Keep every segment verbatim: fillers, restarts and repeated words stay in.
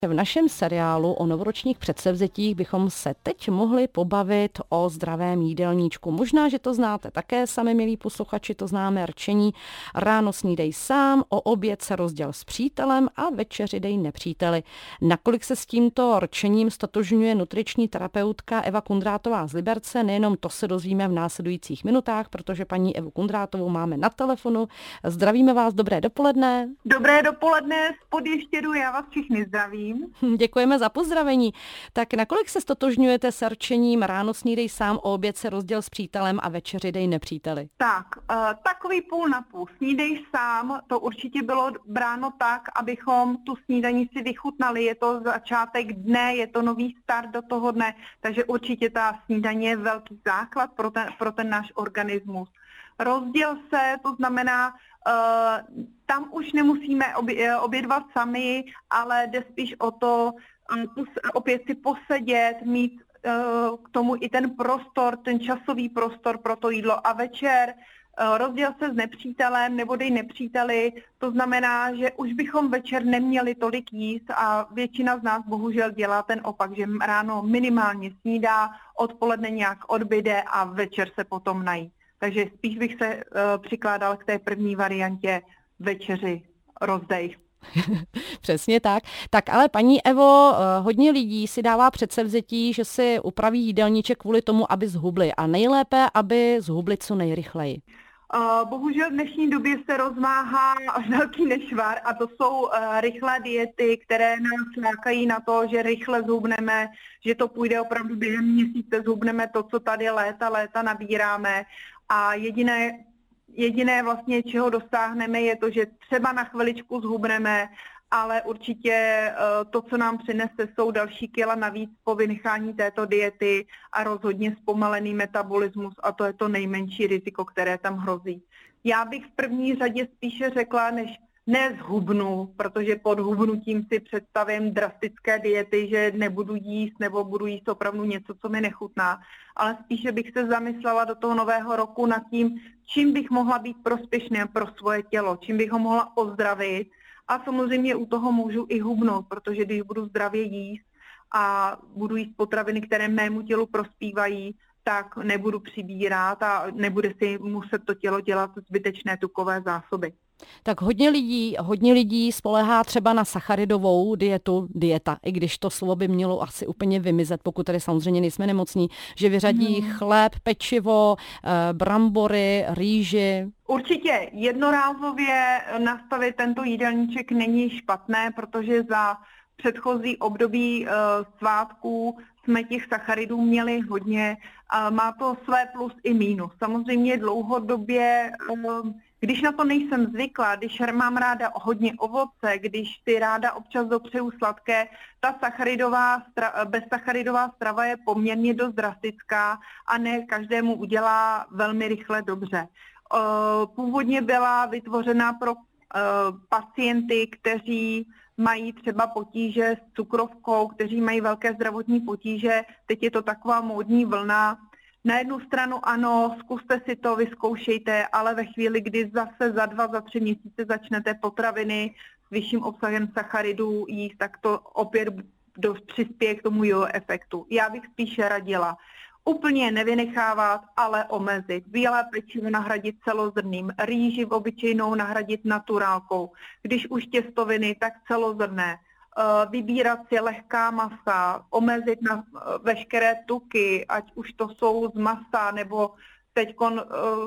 V našem seriálu o novoročních předsevzetích bychom se teď mohli pobavit o zdravém jídelníčku. Možná, že to znáte také sami, milí posluchači, to známe rčení: ráno snídej sám, o oběd se rozděl s přítelem a večeři dej nepříteli. Nakolik se s tímto rčením stotožňuje nutriční terapeutka Eva Kundrátová z Liberce, nejenom to se dozvíme v následujících minutách, protože paní Evu Kundrátovou máme na telefonu. Zdravíme vás, dobré dopoledne. Dobré dopoledne, z Podještědu, já vás všichni zdravím. Děkujeme za pozdravení. Tak nakolik se stotožňujete s rčením ráno snídej sám, o oběd se rozděl s přítelem a večeři dej nepříteli? Tak, uh, takový půl na půl. Snídej sám, to určitě bylo bráno tak, abychom tu snídaní si vychutnali. Je to začátek dne, je to nový start do toho dne, takže určitě ta snídaně je velký základ pro ten, pro ten náš organismus. Rozděl se, to znamená, Uh, tam už nemusíme obě, obědvat sami, ale jde spíš o to um, opět si posedět, mít uh, k tomu i ten prostor, ten časový prostor pro to jídlo. A večer uh, rozděl se s nepřítelem nebo dej nepříteli, to znamená, že už bychom večer neměli tolik jíst a většina z nás bohužel dělá ten opak, že ráno minimálně snídá, odpoledne nějak odbyde a večer se potom nají. Takže spíš bych se uh, přikládal k té první variantě večeři rozdej. Přesně tak. Tak ale paní Evo, hodně lidí si dává předsevzetí, že si upraví jídelníček kvůli tomu, aby zhubli. A nejlépe, aby zhubli co nejrychleji. Uh, bohužel v dnešní době se rozmáhá velký nešvar a to jsou uh, rychlé diety, které nás lákají na to, že rychle zhubneme, že to půjde opravdu během měsíce, zhubneme to, co tady léta, léta nabíráme. A jediné, jediné vlastně, čeho dosáhneme, je to, že třeba na chviličku zhubneme, ale určitě to, co nám přinese, jsou další kila navíc po vynechání této diety a rozhodně zpomalený metabolismus a to je to nejmenší riziko, které tam hrozí. Já bych v první řadě spíše řekla, než ne zhubnu, protože pod hubnutím si představím drastické diety, že nebudu jíst nebo budu jíst opravdu něco, co mi nechutná, ale spíše bych se zamyslela do toho nového roku nad tím, čím bych mohla být prospěšná pro svoje tělo, čím bych ho mohla ozdravit a samozřejmě u toho můžu i hubnout, protože když budu zdravě jíst a budu jíst potraviny, které mému tělu prospívají, tak nebudu přibírat a nebude si muset to tělo dělat zbytečné tukové zásoby. Tak hodně lidí, hodně lidí spoléhá třeba na sacharidovou dietu, dieta, i když to slovo by mělo asi úplně vymizet, pokud tady samozřejmě nejsme nemocní, že vyřadí hmm. chléb, pečivo, brambory, rýži. Určitě jednorázově nastavit tento jídelníček není špatné, protože za předchozí období uh, svátků jsme těch sacharidů měli hodně. Uh, má to své plus i mínus. Samozřejmě dlouhodobě, uh, když na to nejsem zvyklá, když mám ráda hodně ovoce, když si ráda občas dopřeju sladké, ta sacharidová, bezsacharidová strava je poměrně dost drastická a ne každému udělá velmi rychle dobře. Uh, původně byla vytvořena pro uh, pacienty, kteří mají třeba potíže s cukrovkou, kteří mají velké zdravotní potíže. Teď je to taková módní vlna. Na jednu stranu ano, zkuste si to, vyzkoušejte, ale ve chvíli, kdy zase za dva, za tři měsíce začnete potraviny s vyšším obsahem sacharidů jíst, tak to opět dost přispěje k tomu jo efektu. Já bych spíše radila úplně nevynechávat, ale omezit. Bílé pečivo nahradit celozrnným, rýži obyčejnou nahradit naturálkou. Když už těstoviny, tak celozrnné. Vybírat si lehká masa, omezit na veškeré tuky, ať už to jsou z masa, nebo teďkon,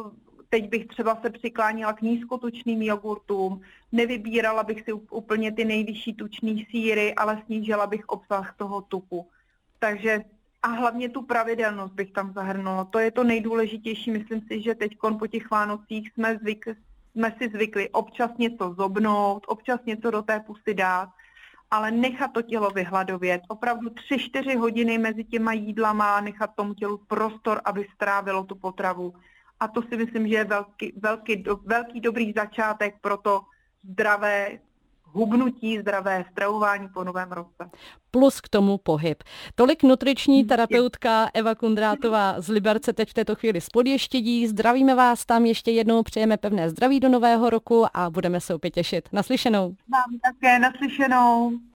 teď bych třeba se přiklánila k nízkotučným jogurtům, nevybírala bych si úplně ty nejvyšší tučný sýry, ale snížila bych obsah toho tuku. Takže a hlavně tu pravidelnost bych tam zahrnula. To je to nejdůležitější. Myslím si, že teď po těch Vánocích jsme, zvyk, jsme si zvykli občas něco zobnout, občas něco do té pusy dát, ale nechat to tělo vyhladovět. Opravdu tři čtyři hodiny mezi těma jídlama, nechat tomu tělu prostor, aby strávilo tu potravu. A to si myslím, že je velký, velký, velký dobrý začátek pro to zdravé hubnutí, zdravé stravování po novém roce. Plus k tomu pohyb. Tolik nutriční terapeutka Eva Kundrátová z Liberce teď v této chvíli z Podještědí. Zdravíme vás tam, ještě jednou přejeme pevné zdraví do nového roku a budeme se opět těšit. Naslyšenou. Vám také naslyšenou.